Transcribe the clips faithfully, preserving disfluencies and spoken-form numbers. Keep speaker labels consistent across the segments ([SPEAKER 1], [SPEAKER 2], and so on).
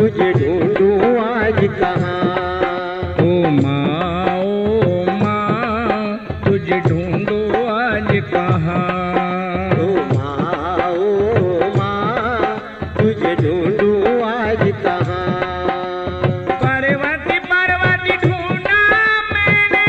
[SPEAKER 1] तुझे ढूंढूं आज कहाँ।
[SPEAKER 2] ओ माँ ओ माँ तुझे ढूंढूं आज कहाँ।
[SPEAKER 1] ओ माँ ओ माँ तुझे ढूंढूं आज कहाँ।
[SPEAKER 2] पर्वत पर्वत ढूंढा मैंने,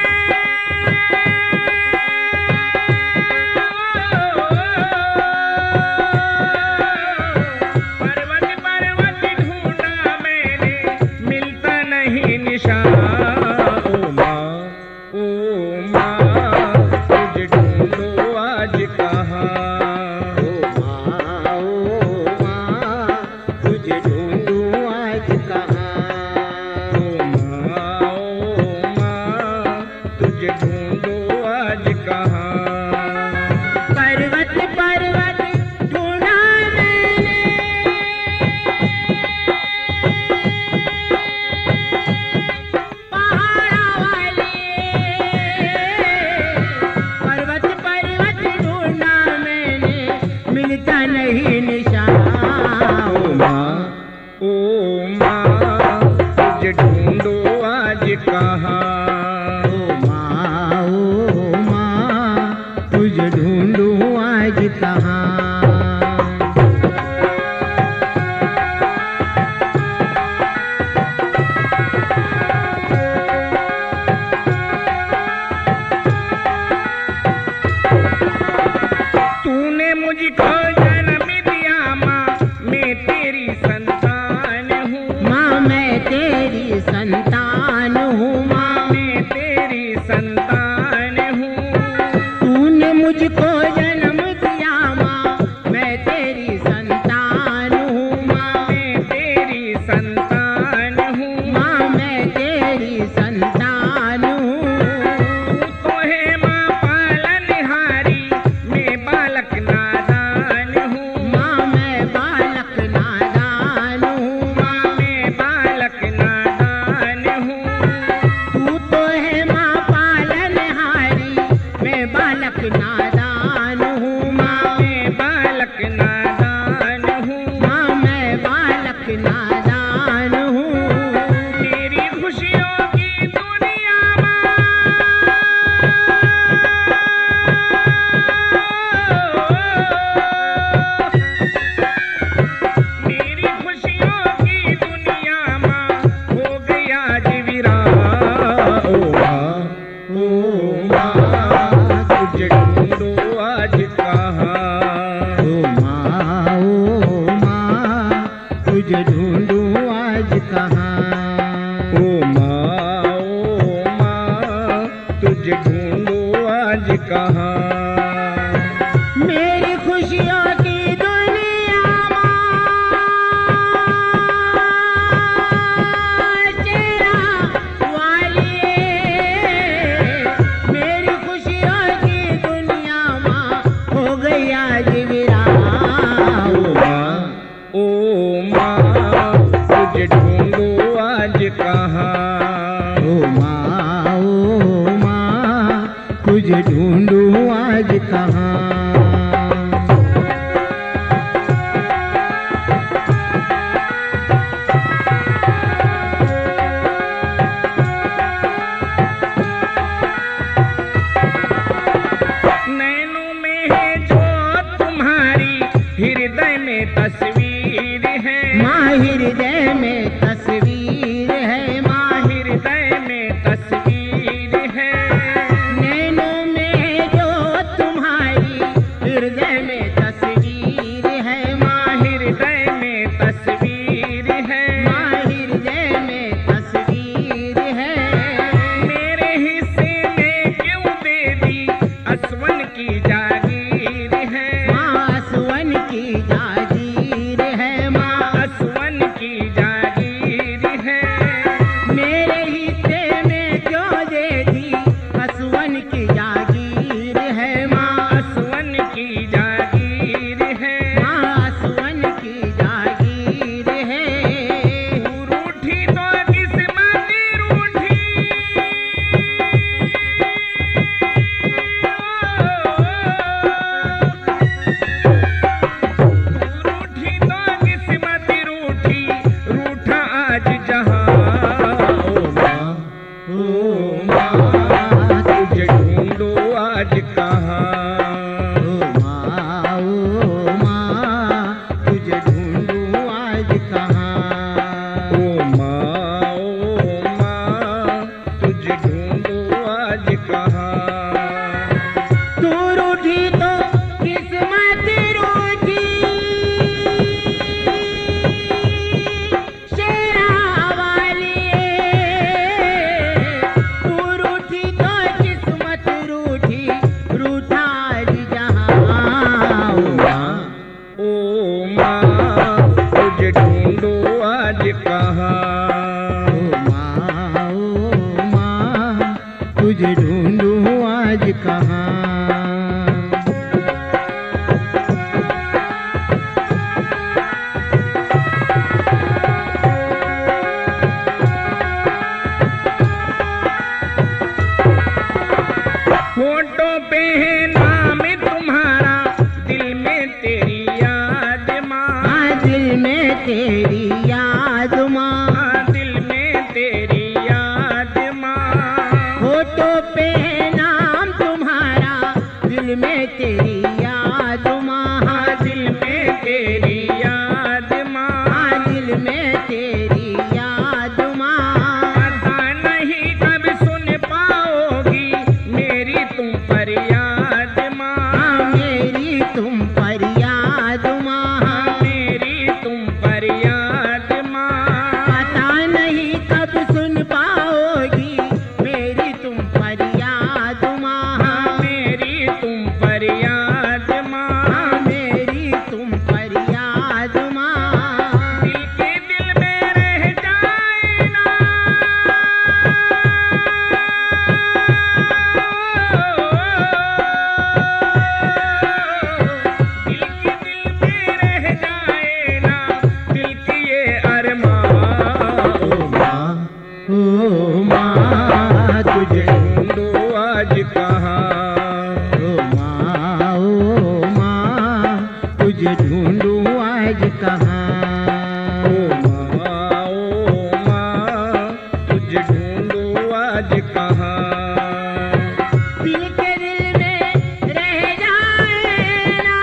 [SPEAKER 2] पर्वत पर्वत ढूंढा मैंने, मिलता नहीं निशान। ओ माँ ओ माँ तुझे ढूंढो आज कहाँ।
[SPEAKER 1] ओ माँ ओ माँ तुझे ढूंढूं आज कहाँ।
[SPEAKER 2] ओ माँ ओ माँ तुझे ढूंढो आज कहाँ।
[SPEAKER 1] पर्वत पर्वत ढूंढा मैंने, पहाड़ा वाले। पर्वत पर्वत ढूंढा मैंने, मिलता नहीं निशान।
[SPEAKER 2] ओ माँ ओ माँ तुझे ढूंढो आज कहाँ।
[SPEAKER 1] ओ माँ ओ माँ तुझे ढूंढूं आज कहाँ।
[SPEAKER 2] तूने मुझको जन्म दिया माँ, मैं तेरी संतान हूँ।
[SPEAKER 1] माँ मैं तेरी संतान हूँ। माँ
[SPEAKER 2] मैं तेरी संतान हूँ।
[SPEAKER 1] तूने मुझको जन्म दिया। माँ मैं तेरी संतान हूँ। माँ
[SPEAKER 2] मैं तेरी संतान हूँ।
[SPEAKER 1] माँ मैं तेरी संतान हूँ।
[SPEAKER 2] तू तो है माँ पालनहारी, मैं बालक नादान हूँ।
[SPEAKER 1] माँ मैं बालक नादान हूँ।
[SPEAKER 2] माँ मैं बालक नादान हूँ।
[SPEAKER 1] तू तो है माँ पालनहारी, मैं बालक नादान हूँ। माँ
[SPEAKER 2] मैं बालक नादान हूँ।
[SPEAKER 1] माँ मैं बालक नादान हूँ।
[SPEAKER 2] तेरी खुशियों की दुनिया माँ, मेरी खुशियों की दुनिया माँ हो गई आज वीरान। ओ माँ ओ माँ तुझे ढूंढो आज कहाँ।
[SPEAKER 1] ओ माँ ओ माँ तुझे ढूंढूं आज कहाँ।
[SPEAKER 2] ओ माँ ओ माँ तुझे ढूंढो आज कहाँ।
[SPEAKER 1] मेरी खुशियों की दुनिया माँ, तेरा वाली। मेरी खुशियों की दुनिया माँ हो गई आज वीरान।
[SPEAKER 2] ओ माँ ओ माँ तुझे ढूंढो आज कहाँ।
[SPEAKER 1] ओ माँ ओ माँ तुझे ढूंढूं आज कहाँ।
[SPEAKER 2] नैनों में है जो तुम्हारी, हृदय में तस्वीर है।
[SPEAKER 1] माँ हृदय में तस्वीर है। माँ
[SPEAKER 2] हृदय में तस्वीर है।
[SPEAKER 1] नैनों में जो तुम्हारी, हृदय में तस्वीर है। माँ
[SPEAKER 2] हृदय में तस्वीर है।
[SPEAKER 1] माँ हृदय में तस्वीर है।
[SPEAKER 2] मेरे हिस्से में क्यों दे दी, असवन की जागीर है।
[SPEAKER 1] माँ असवन की जागीर है। माँ
[SPEAKER 2] असवन की जागीर
[SPEAKER 1] याद माँ,
[SPEAKER 2] दिल में तेरी याद माँ,
[SPEAKER 1] होठों पे नाम तुम्हारा, दिल में तेरी याद माँ,
[SPEAKER 2] दिल में तेरी याद माँ,
[SPEAKER 1] दिल में तेरी याद माँ।
[SPEAKER 2] पता नहीं कब सुन पाओगी मेरी तुम फरियाद माँ,
[SPEAKER 1] मेरी तुम पर याद माँ,
[SPEAKER 2] मेरी तुम फरियाद माँ,
[SPEAKER 1] पता नहीं कब सुन पाओगी मेरी तुम पर याद माँ,
[SPEAKER 2] मेरी तुम फरियाद माँ,
[SPEAKER 1] मेरी तुम पर याद माँ।
[SPEAKER 2] दिल के दिल में रह जाए ना, दिल के दिल में रह जाए ना, दिल की ये अरमान।
[SPEAKER 1] ओ माँ, ओ माँ तुझे,
[SPEAKER 2] ढूंढूं आज कहाँ,
[SPEAKER 1] ओ माँ, ओ माँ तुझे ढूंढूं आज कहाँ।
[SPEAKER 2] ओ माँ, ओ माँ, तुझे ढूंढूं आज कहाँ।
[SPEAKER 1] दिल के दिल में रह जाए ना,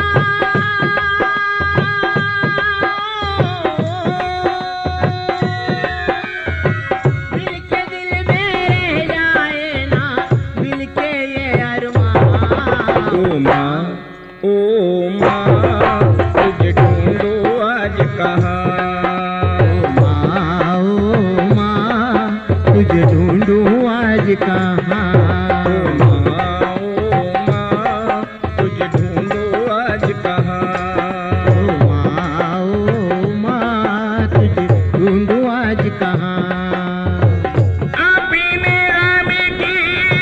[SPEAKER 1] दिल के दिल में रह जाए ना, दिल के ये अरमान।
[SPEAKER 2] ओ माँ, ओ माँ, तुझे ढूंढूं आज कहाँ।
[SPEAKER 1] ओ माँ, ओ माँ तुझे ढूंढूं आज कहाँ।
[SPEAKER 2] ओ माँ, ओ माँ, तुझे ढूंढूं आज कहाँ।
[SPEAKER 1] ओ माँ, ओ माँ तुझे ढूंढूं आज कहाँ।
[SPEAKER 2] अभी मेरा मिटी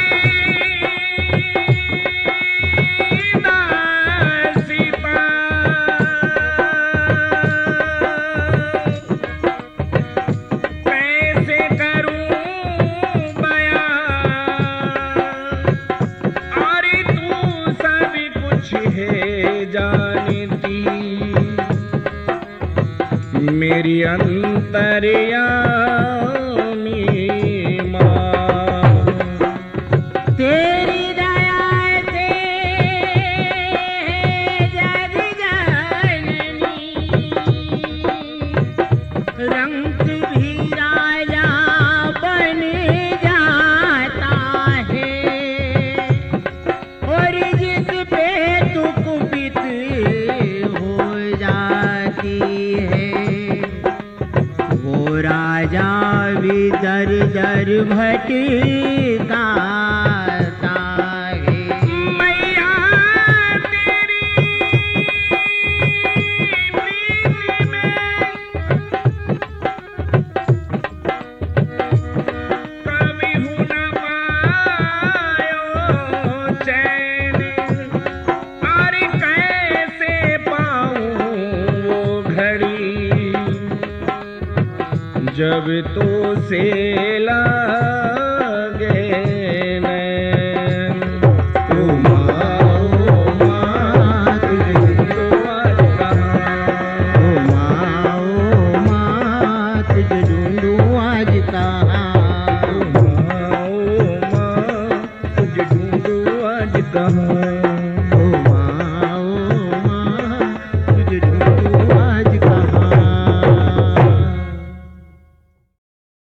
[SPEAKER 2] दासिता, कैसे करूं बयां, और तू सब कुछ है जानती, मेरी अंतर्यामी माँ।
[SPEAKER 1] तेरी दया से जग जननी, रंग भी राजा बन जाता है, और जिस पे तू कुपित हो जाती है, वो राजा भी दर दर भटकाता है।
[SPEAKER 2] मैया तेरी प्रीति में कभी हूँ न पायो चैन, और कैसे पाऊँ वो घड़ी जब तो से लागे